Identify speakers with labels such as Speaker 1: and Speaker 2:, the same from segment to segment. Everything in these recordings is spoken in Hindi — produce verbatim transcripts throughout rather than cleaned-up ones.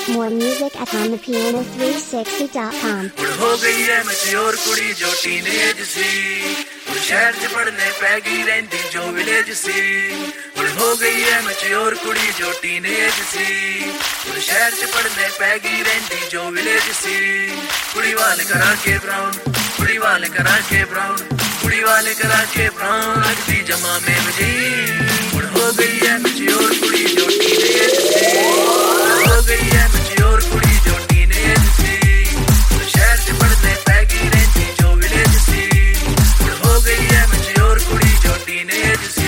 Speaker 1: More music at on the piano three sixty dot com.
Speaker 2: हो गई है मैच्योर कुड़ी जो टीनेज सी, शहर च पढ़ने पैगी रहंदी जो विलेज सी। हो गई है मैच्योर कुड़ी जो टीनेज सी, शहर च पढ़ने पैगी रहंदी जो विलेज सी। कुड़ी वाले करा के ब्राउन, कुड़ी वाले करा के ब्राउन, कुड़ी वाले करा के ब्राउन लगती जमा में बजी। हो गई है मैच्योर कुड़ी जो टीनेज सी, हो गई है मैच्योर कुड़ी जो टीनेज सी, शहर च पढ़ने पैगी रहंदी जो विलेज सी। हो गई है मैच्योर कुड़ी जो टीनेज सी।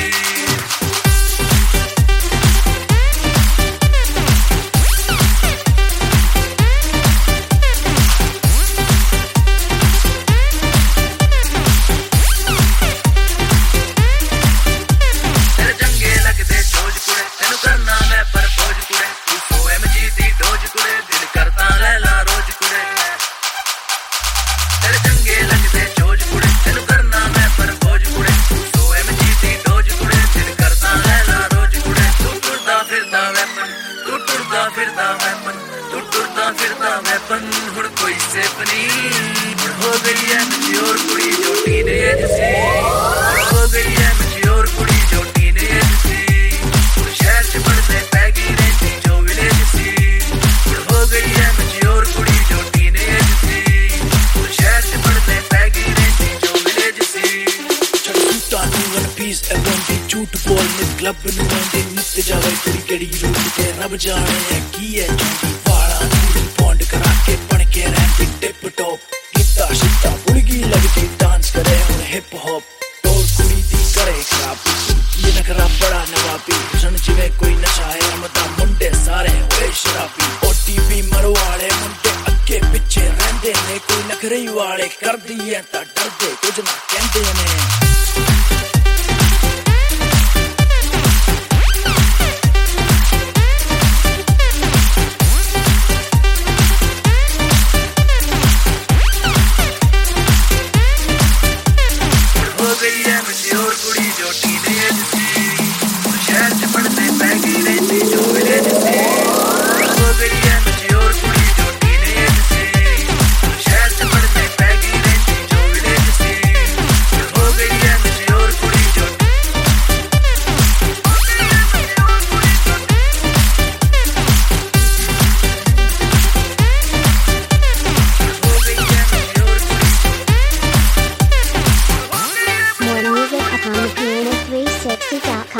Speaker 2: हो गई है मैच्योर कुड़ी जो टीनेज सी, हो गई है मैच्योर कुड़ी जो टीनेज सी, शहर च पढ़ने पैगी रहंदी जो विलेज सी। हो गई है मैच्योर कुड़ी जो टीनेज सी, शहर च पढ़ने पैगी रहंदी जो विलेज सी।
Speaker 3: सूटा नू वन पीस एवंदी झूठ बोलने क्लब नू आंदे नित जावे कुड़ी केड़ी रूप ते रब जाने है की है चुंगी वाला नू बॉन्ड करा के बन के रहंदी टिप टॉप। गिट्टा शिट्टा बुड़गी लगती डांस करे हुन हिप हॉप, टोर कुड़ी दी करे खराबी ये नखरा बड़ा नवाबी। सन जिवे कोई नशा है मता मुंडे सारे होए शराबी। ओटीपी मरवाले मुंडे अगे पिछे रहंदे ने, कोई नखरे वाले कर दिए ता डरदे कुछ ना कहंदे ने।
Speaker 2: हो गई है मैच्योर कुड़ी जो टीनेज सी, शहर च पढ़ने पैगी रहंदी जो विलेज सी। हो गई है मैच्योर कुड़ी जो टीनेज सी, शहर च पढ़ने पैगी रहंदी जो विलेज सी। हो गई है मैच्योर कुड़ी जो हो गई है मैच्योर कुड़ी।
Speaker 1: More music at on the piano three sixty dot com.